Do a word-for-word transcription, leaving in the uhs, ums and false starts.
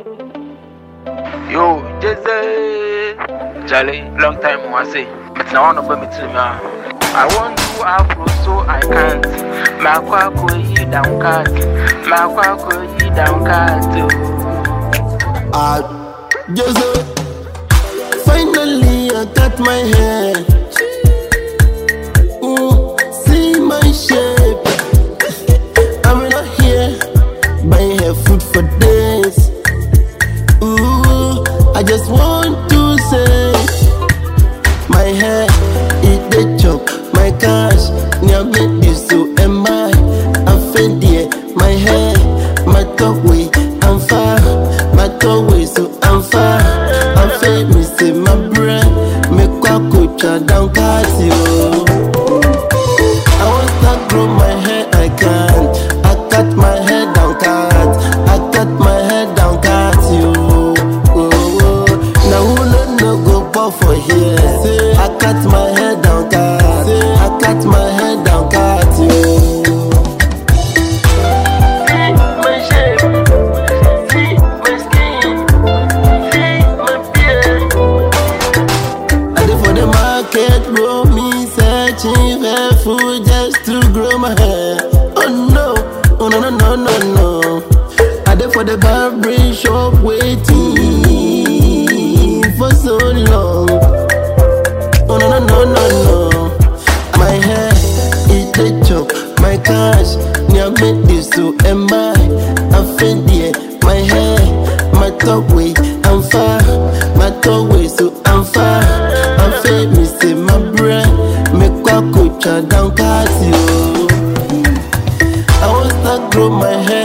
Yo, Jesse, Charlie, long time I say, but now I want to me to me. I want to afro so I can't. My quack you down cat, my quack you down cat. Ah, Jesse, finally I got my hair. Ooh, see my shape. I'm not here buying her food for days. Ooh, I just want to say, my hair, it the chop, my cash, near me this so am I. I'm fed my hair, my top way, I'm far, my top way so I'm far. I'm fed me say my brain, me kwa kucha down catio. I want to grow my hair, I can't. I cut my hair down cat, I cut my hair down catio. For here, I cut my head down, cat. I cut my head down, cat. See my shape, see my skin, see my beard. I did for the market, bro. Me searching for food just to grow my hair. Oh no, oh no no no no no. I did for the barber shop waiting for so long. Oh no no no no no. My hair, it the chop. My cash, near me this so am I. I'm fed my hair, my top way, I'm far. My top way so I'm far. I'm fed me say my brain, me kwa kucha down catio. I want to grow my hair.